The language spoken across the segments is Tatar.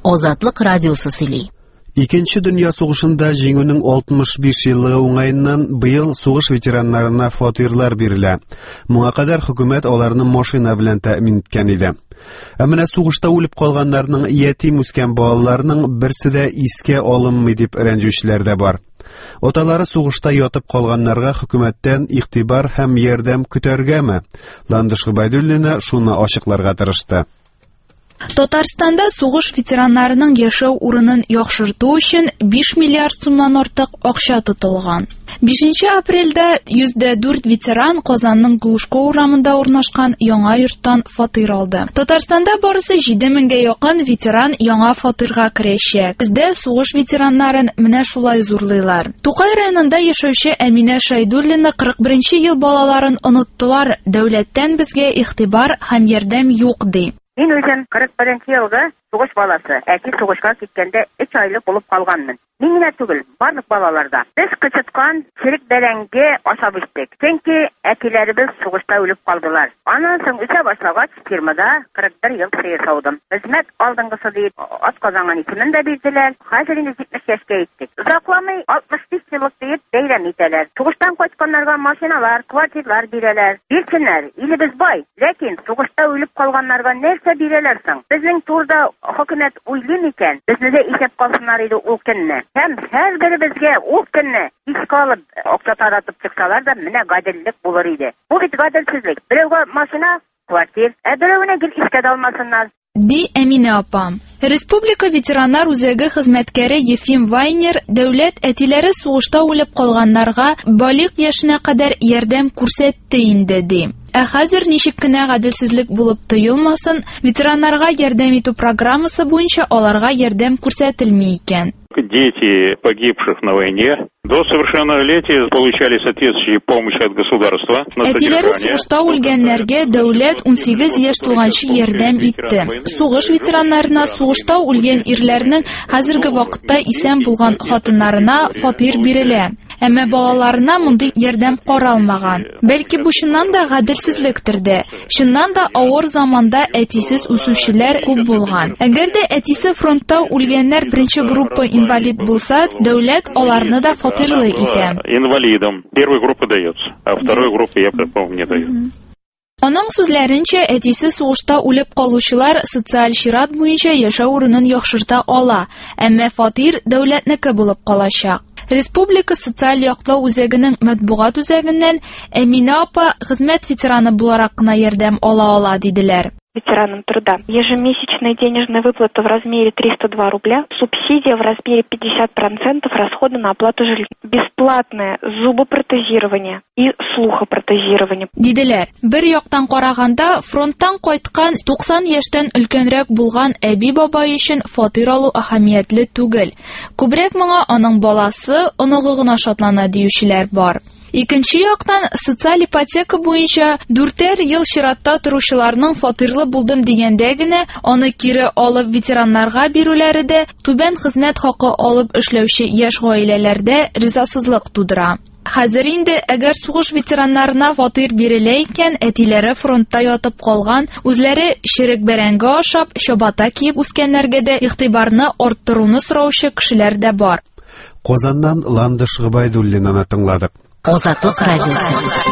Азатлык радиосы сөйли. Икенче дөнья сугышында җиңүнең 65 еллыгы уңаеннан быел сугыш ветераннарына фатирлар бирелә. Моңа кадәр хөкүмәт аларны машина белән тәэмин иткән иде. Ә менә сугышта үлеп калганнарның ятим үскән балаларының берсе дә искә алынмый дип рәнҗүчеләр дә бар. Оталары сугышта ятып калганнарга хөкүмәттән игътибар һәм ярдәм көтәргәме? Ландыш Гобайдуллина шуны ачыкларга тырышты. Татарстанда сугыш ветераннарының яшәү урынын яхшырту өчен 5 миллиард сумнан артык акча тотылган. 5 апрельдә 104 ветеран Казанның Глушко урамында урнашкан яңа йорттан фатир алды. Татарстанда барысы 7000гә якын ветеран яңа фатирга керәчәк. Бездә сугыш ветераннарын менә шулай зурлыйлар. Тукай районында яшәүче Әминә Шайдуллина 41 ел балаларын оныттылар. Дәүләттән безгә игътибар һәм ярдәм юк ди. Мин үзем 41 елгы сугыш баласы, әти сугышка киткәндә 3 айлык булып калганмын. Мин генә түгел, барлык балаларда. Без кычыткан черек бәрәңге ашап иштек. Чөнки әтиләребез сугышта үлеп калдылар. Аннан соң үсә башлагач фирмада 41 ел сыер саудым. Хезмәт алдынгысы дип атказанган исемен дә бирделәр. Хәзер инде 70 яшькә иттек. Узакламый 65 еллык дип бәйрәм итәләр. Сугыштан кайтканнарга машиналар, квартирлар бирәләр. Бирсеннәр, илебез бай. Ләкин сугышта үлеп калганнарга нәрсә бирәләр соң? Безнең турда хөкүмәт уйлый микән? Безне дә исәп калсыннар иде ул көнне. Һәм һәр беребезгә ул көнне искә алып акча таратып чыксалар да менә гаделлек булыр иде. Бу бит гаделсезлек. Берәүгә машина, квартира, берәүне гел искә алмасыннар. Ди Әминә апам. Республика ветераннар үзәге хезмәткәре Ефим Вайнер дәүләт әтиләре сугышта үлеп калганнарга балык яшенә кадәр ярдәм күрсәтте инде ди. Ә хәзер ничек кенә гаделсезлек булып тоелмасын, ветераннарга ярдәм итү программасы буенча аларга ярдәм күрсәтелми икән. Дети погибших на войне до совершеннолетия получали соответствующую помощь от государства. Әтиләре сугышта үлгәннәргә дәүләт 18 яшь тулганчы ярдәм итте. Сугыш ветераннарына сугышта үлгән ирләрнең хәзерге вакытта исән булган хатыннарына фатир бирелә. Әмма балаларына мондый ярдәм каралмаган. Бәлки бу чыннан да гаделсезлектер дә. Чыннан да авыр заманда әтисез үсүчеләр күп булган. Әгәр дә әтисе фронтта үлгәннәр беренче группа инвалид булса, дәүләт аларны да фатирлы итә. Инвалидам первой группы дается, а второй группы, я помню, не дают. Аның сүзләренчә, әтисе сугышта үлеп калучылар социаль чират буенча яшәү урынын яхшырта ала, әмма фатир дәүләтнеке булып калачак. Республика социаль яклау үзәгенең матбугат үзәгеннән Әминә апа хезмәт ветераны буларак кына ярдәм ала диделәр. Ветеранам труда. Ежемесячная денежная выплата в размере 302 рубля, субсидия в размере 50% расхода на оплату жилья, бесплатное зубопротезирование и слухопротезирование. Диделәр. Бер яктан караганда, фронттан кайткан 90 яшьтән өлкәнрәк булган әби бабай өчен фатир алу әһәмиятле түгел. Күбрәк моңа аның баласы, оныгы гына шатлана диючеләр бар. Икенче яктан, социаль ипотека буенча 4 ел чиратта торучыларның фатирлы булдым дигәндә генә аны кире алып ветераннарга бирүләре дә түбән хезмәт хакы алып эшләүче яшь гаиләләрдә ризасызлык тудыра. Хәзер инде әгәр сугыш ветераннарына фатир бирелә икән, әтиләре фронтта ятып калган, үзләре черек бәрәңге ашап, чабата киеп үскәннәргә дә игътибарны арттыруны сораучы кешеләр дә бар. Казаннан Ландыш Гобайдуллинаны тыңладык. Азатлык радиосы.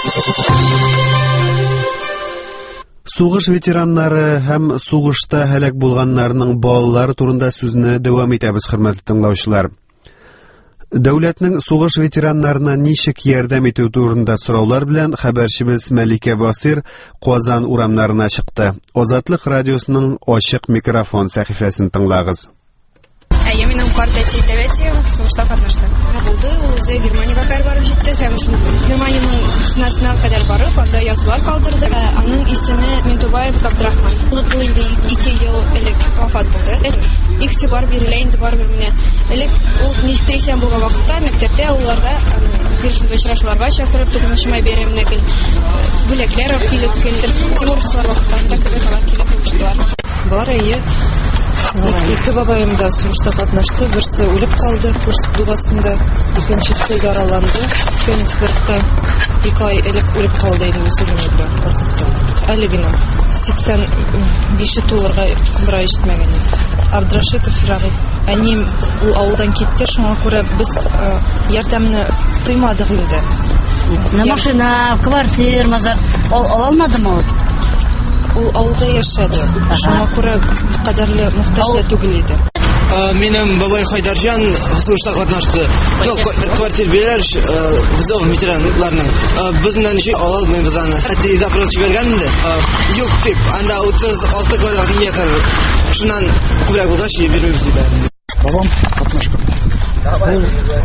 Сугыш ветераннары һәм сугышта һәлак булганнарның балалары турында сүзне дәвам итәбез, хөрмәтле тыңлаучылар. Дәүләтнең сугыш ветераннарына ничек ярдәм итү турында сораулар белән хәбәрчебез Мәликә Басир Казан урамнарына чыкты. Азатлык радиосының ачык микрофон сәхифәсен тыңлагыз. Минем карта әти сугышта катнашты. Булды, ул үзе Германиягә кадәр барып җитте һәм шул Германиянең сынасына кадәр барып, анда язулар калдырды. Аның исеме Ментубаев Габдрахман. Ул инде 2 ел элек вафат булды. Игътибар бирелә инде барыбер менә. Элек ул ничек булган вакытта мәктәптә уларга гөршүнгә очрашуларга чакырып, 9 май бәйрәменә бүләкләр килеп кендер. Тимурчылар вакытында килеп куштылар. Бар ие. Ике бабаем да сугышта катнашты, берсе үлеп калды Курск дугасында, икенчесе яраланды. Кёнигсбергта 2 ай элек үлеп калды инде сүземе белән куркытты. Әле генә 85 тулырга кумра ишетмәгән. Абдрашитов Рагыйб. Әним ул авылдан китте, шуңа күрә без ярдәмне тоймадык инде. Машина, квартира, мазар ала алмадымы ул? Ул авылда яшәде. Шуңа күрә кадәрле мохтаҗ да түгел иде. Минем бабай Хайдарҗан сугышта катнашты. Квартира бирәләр вызов ветераннарның. Безнең ничек ала алмыйбыз аны. Әти запрос җибәргән инде. Юк дип, анда 36 квадрат метр. Шуннан күбрәк булгач бирмибез диде. Babam катнашкан. Ул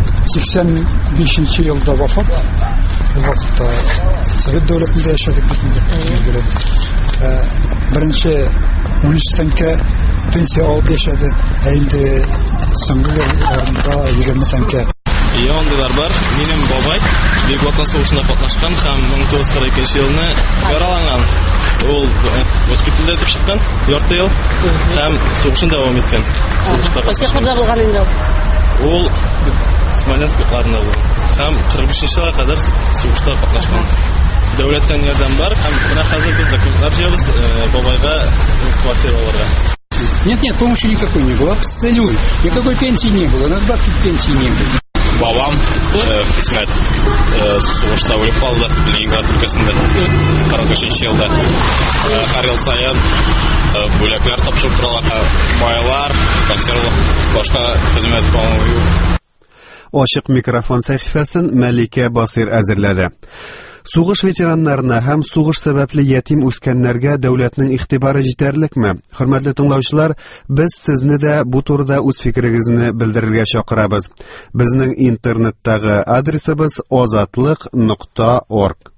85 елда вафат. Ул вакытта Совет дәүләтендә яшәдек бит инде. Беренче 13 тәнкә пенсия алып яшәде. Инде соңгы елларда 20 тәнкә. Яндылар бар. Минем бабай Бөек Ватан сугышында катнашкан һәм 1942 елны яраланган. Ул госпитальдә дип чыккан, ярты ел һәм сугышын дәвам иткән. Сугышта. Кайсыда булган инде? Ул Смоленск якларында булган. Һәм 45 елга кадәр сугышта катнашкан. Дәүләттән ярдәм бар һәм менә хәзер без документлар җыябыз бабайга квартира алырга. Нет, помощи никакой не было, абсолютно. Никакой пенсии не было, надбавки пенсии не было. Babam Хисмәт сугышта үлеп калды Ленинград өлкәсендә 45 елда. Һәр ел саен бүләкләр тапшырып торалар, майлар, консервлар, башка хезмәт балалары. Ачык микрофон сәхифәсен Мәликә Басир әзерләде. Сугыш ветераннарына һәм сугыш сәбәпле ятим үскәннәргә дәүләтнең игътибары җитәрлекме? Хөрмәтле тыңлаучылар, без сезне дә бу турыда үз фикерегезне белдерергә чакырабыз. Безнең интернеттагы адресыбыз azatlык.org.